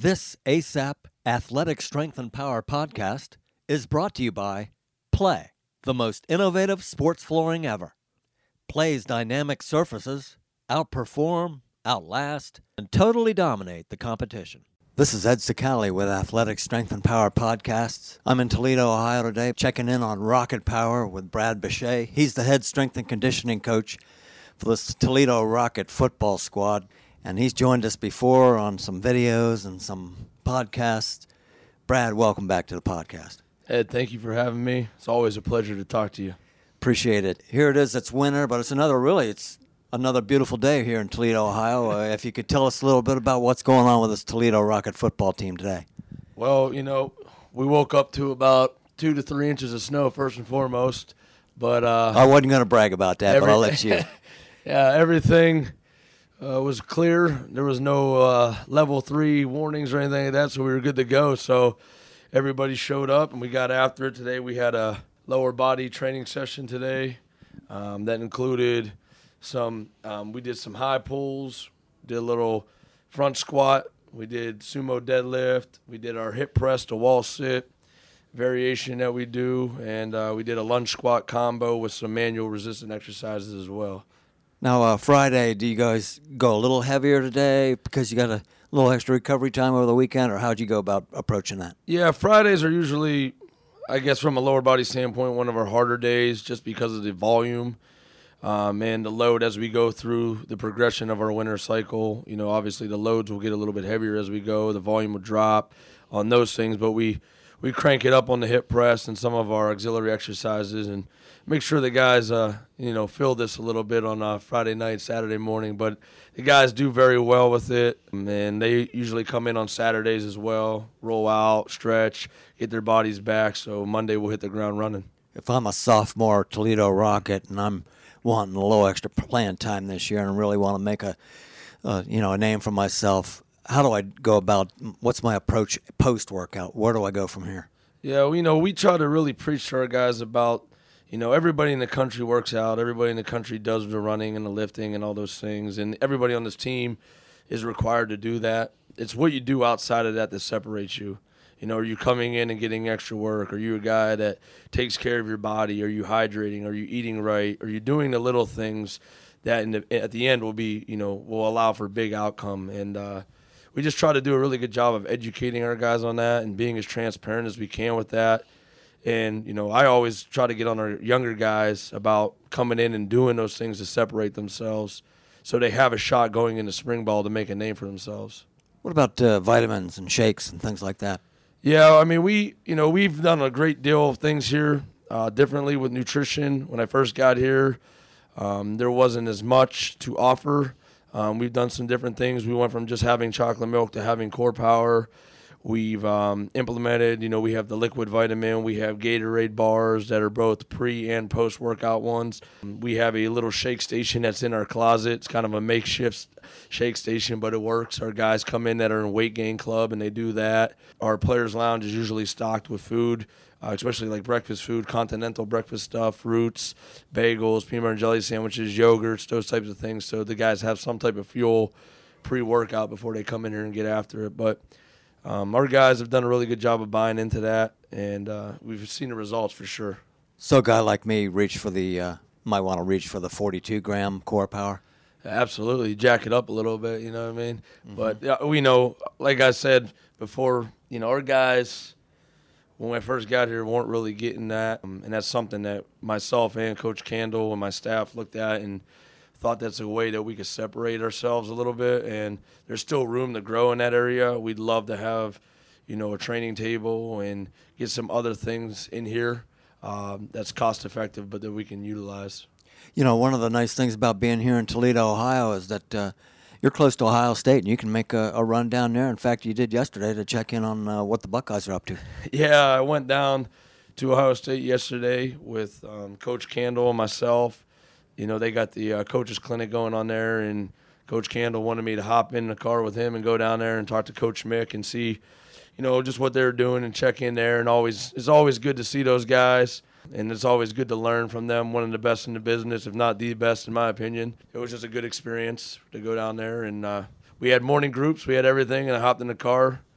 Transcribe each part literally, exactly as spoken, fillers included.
This ASAP Athletic Strength and Power podcast is brought to you by Play, the most innovative sports flooring ever. Play's dynamic surfaces outperform, outlast, and totally dominate the competition. This is Ed Sicali with Athletic Strength and Power podcasts. I'm in Toledo, Ohio today, checking in on Rocket Power with Brad Bechet. He's the head strength and conditioning coach for the Toledo Rocket football squad, and he's joined us before on some videos and some podcasts. Brad, welcome back to the podcast. Ed, thank you for having me. It's always a pleasure to talk to you. Appreciate it. Here it is. It's winter, but it's another really, it's another beautiful day here in Toledo, Ohio. Uh, if you could tell us a little bit about what's going on with this Toledo Rocket football team today. Well, you know, we woke up to about two to three inches of snow first and foremost. But uh, I wasn't going to brag about that, every, but I'll let you. Yeah, everything uh, was clear. There was no uh, level three warnings or anything like that, so we were good to go. So everybody showed up, and we got after it today. We had a lower body training session today um, that included some um, we did some high pulls, did a little front squat, we did sumo deadlift, we did our hip press to wall sit variation that we do, and uh, we did a lunge squat combo with some manual resistant exercises as well. Now, uh, Friday, do you guys go a little heavier today because you got a little extra recovery time over the weekend, or how'd you go about approaching that? Yeah, Fridays are usually, I guess from a lower body standpoint, one of our harder days just because of the volume. Um, and the load as we go through the progression of our winter cycle. You know, obviously the loads will get a little bit heavier as we go. The volume will drop on those things, but we, we crank it up on the hip press and some of our auxiliary exercises and make sure the guys, uh, you know, feel this a little bit on uh, Friday night, Saturday morning. But the guys do very well with it, and they usually come in on Saturdays as well, roll out, stretch, get their bodies back. So Monday we'll hit the ground running. If I'm a sophomore Toledo Rocket and I'm wanting a little extra playing time this year and really want to make a, uh, you know, a name for myself, how do I go about, what's my approach post-workout? Where do I go from here? Yeah, well, you know, we try to really preach to our guys about, you know, everybody in the country works out. Everybody in the country does the running and the lifting and all those things. And everybody on this team is required to do that. It's what you do outside of that that separates you. You know, are you coming in and getting extra work? Are you a guy that takes care of your body? Are you hydrating? Are you eating right? Are you doing the little things that in the, at the end will be, you know, will allow for big outcome? And uh, we just try to do a really good job of educating our guys on that and being as transparent as we can with that. And, you know, I always try to get on our younger guys about coming in and doing those things to separate themselves so they have a shot going into spring ball to make a name for themselves. What about uh, vitamins and shakes and things like that? Yeah, I mean, we, you know, we've done a great deal of things here uh, differently with nutrition. When I first got here, um, there wasn't as much to offer. Um, we've done some different things. We went from just having chocolate milk to having Core Power. We've um, implemented, you know, we have the liquid vitamin. We have Gatorade bars that are both pre- and post-workout ones. We have a little shake station that's in our closet. It's kind of a makeshift shake station, but it works. Our guys come in that are in weight gain club, and they do that. Our players' lounge is usually stocked with food, uh, especially like breakfast food, continental breakfast stuff, fruits, bagels, peanut butter and jelly sandwiches, yogurts, those types of things. So the guys have some type of fuel pre-workout before they come in here and get after it. But Um, our guys have done a really good job of buying into that, and uh, we've seen the results for sure. So a guy like me reach for the, uh, might want to reach for the forty-two gram Core Power? Absolutely. Jack it up a little bit, you know what I mean? Mm-hmm. But uh, we know, like I said before, you know, our guys, when I first got here, weren't really getting that, um, and that's something that myself and Coach Candle and my staff looked at and thought that's a way that we could separate ourselves a little bit, and there's still room to grow in that area. We'd love to have, you know, a training table and get some other things in here um, that's cost effective, but that we can utilize. You know, one of the nice things about being here in Toledo, Ohio, is that uh, you're close to Ohio State, and you can make a, a run down there. In fact, you did yesterday to check in on uh, what the Buckeyes are up to. Yeah, I went down to Ohio State yesterday with um, Coach Candle and myself. You know, they got the uh, coaches clinic going on there, and Coach Candle wanted me to hop in the car with him and go down there and talk to Coach Mick and see, you know, just what they're doing and check in there. And always, it's always good to see those guys, and it's always good to learn from them. One of the best in the business, if not the best, in my opinion. It was just a good experience to go down there, and uh, we had morning groups, we had everything, and I hopped in the car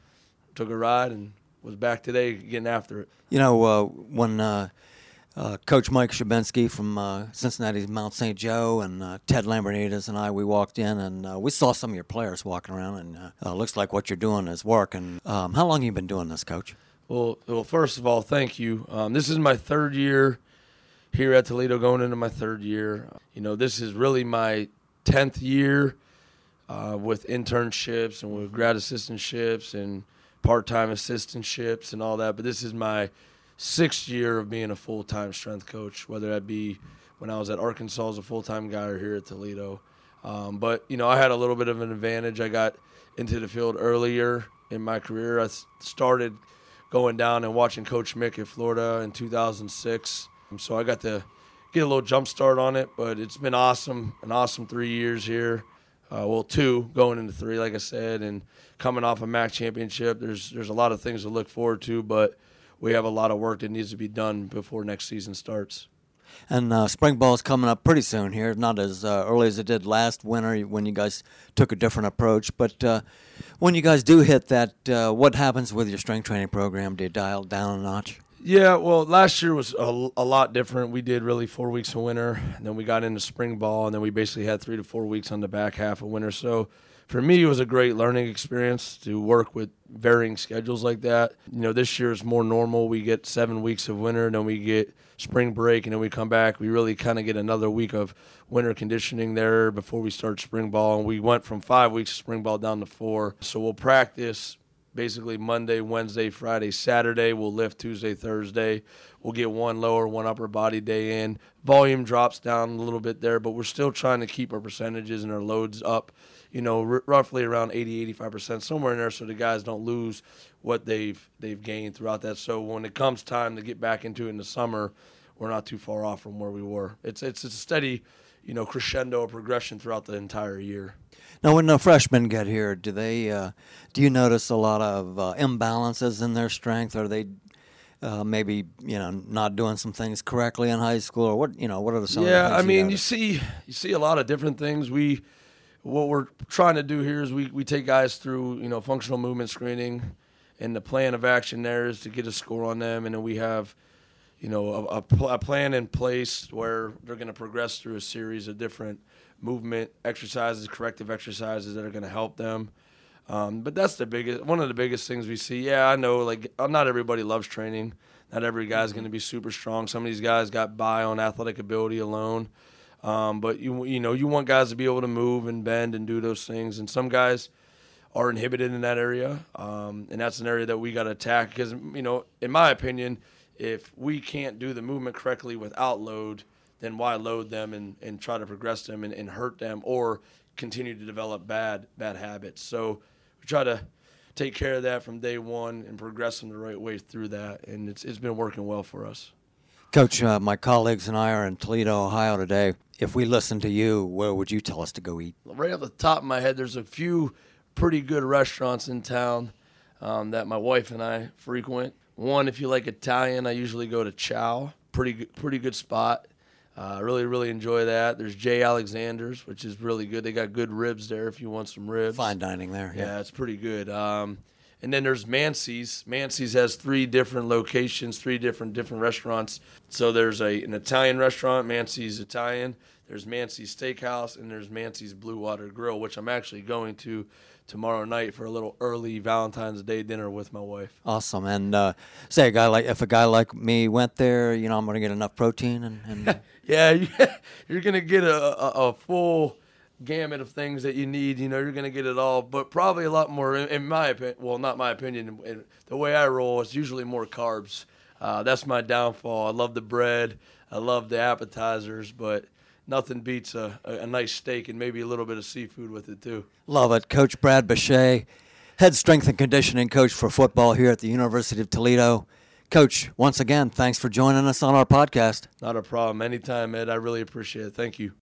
took a ride, and was back today getting after it. You know, uh, when uh, uh, Coach Mike Shabinsky from uh, Cincinnati Mount Saint Joe and uh, Ted Lambrinides and I, we walked in, and uh, we saw some of your players walking around, and uh, uh, looks like what you're doing is working. Um, how long have you been doing this, Coach? Well, well, first of all, thank you. Um, this is my third year here at Toledo, going into my third year. You know, this is really my tenth year uh, with internships and with grad assistantships and part-time assistantships and all that. But this is my sixth year of being a full-time strength coach, whether that be when I was at Arkansas as a full-time guy or here at Toledo. Um, but, you know, I had a little bit of an advantage. I got into the field earlier in my career. I started going down and watching Coach Mick at Florida in two thousand six. So I got to get a little jump start on it, but it's been awesome, an awesome three years here. Uh, well, two, going into three, like I said, and coming off a M A C championship. There's there's a lot of things to look forward to, but we have a lot of work that needs to be done before next season starts. And uh, spring ball is coming up pretty soon here, not as uh, early as it did last winter when you guys took a different approach. But uh, when you guys do hit that, uh, what happens with your strength training program? Do you dial it down a notch? Yeah, well, last year was a, a lot different. We did really four weeks of winter, and then we got into spring ball, and then we basically had three to four weeks on the back half of winter. So for me, it was a great learning experience to work with varying schedules like that. You know, this year is more normal. We get seven weeks of winter, then we get spring break, and then we come back. We really kind of get another week of winter conditioning there before we start spring ball. And we went from five weeks of spring ball down to four. So we'll practice basically Monday, Wednesday, Friday, Saturday. We'll lift Tuesday, Thursday. We'll get one lower, one upper body day in. Volume drops down a little bit there, but we're still trying to keep our percentages and our loads up, you know, r- roughly around eighty, eighty-five percent, somewhere in there, so the guys don't lose what they've they've gained throughout that. So when it comes time to get back into it in the summer, we're not too far off from where we were. It's it's, it's a steady, you know, crescendo progression throughout the entire year. Now, when the freshmen get here, do they uh, do you notice a lot of uh, imbalances in their strength? Are they uh, maybe you know not doing some things correctly in high school, or what? You know, what are the some? Yeah, of the things I mean, you, you see, you see a lot of different things. We, what we're trying to do here is we we take guys through you know functional movement screening, and the plan of action there is to get a score on them, and then we have, you know, a, a, pl- a plan in place where they're going to progress through a series of different movement exercises, corrective exercises that are going to help them. Um, but that's the biggest, one of the biggest things we see. Yeah, I know, like, not everybody loves training. Not every guy's going to be super strong. Some of these guys got by on athletic ability alone. Um, but, you you know, you want guys to be able to move and bend and do those things. And some guys are inhibited in that area. Um, and that's an area that we got to attack because, you know, in my opinion, if we can't do the movement correctly without load, then why load them and, and try to progress them and, and hurt them or continue to develop bad bad habits. So we try to take care of that from day one and progress them the right way through that, and it's it's been working well for us. Coach, uh, my colleagues and I are in Toledo, Ohio today. If we listen to you, where would you tell us to go eat? Right off the top of my head, there's a few pretty good restaurants in town um, that my wife and I frequent. One, if you like Italian, I usually go to Chow. Pretty good, pretty good spot. I uh, really, really enjoy that. There's J. Alexander's, which is really good. They got good ribs there if you want some ribs. Fine dining there. Yeah, yeah it's pretty good. Um, and then there's Mancy's. Mancy's has three different locations, three different different restaurants. So there's a an Italian restaurant, Mancy's Italian. There's Mancy's Steakhouse, and there's Mancy's Blue Water Grill, which I'm actually going to tomorrow night for a little early Valentine's Day dinner with my wife. Awesome. And uh, say a guy like if a guy like me went there, you know, I'm going to get enough protein and. and yeah, you're going to get a, a, a full gamut of things that you need. You know, you're going to get it all, but probably a lot more, in my opinion. Well, not my opinion. In the way I roll, it's usually more carbs. Uh, that's my downfall. I love the bread. I love the appetizers, but nothing beats a, a, a nice steak and maybe a little bit of seafood with it too. Love it. Coach Brad Bechet, head strength and conditioning coach for football here at the University of Toledo. Coach, once again, thanks for joining us on our podcast. Not a problem. Anytime, Ed. I really appreciate it. Thank you.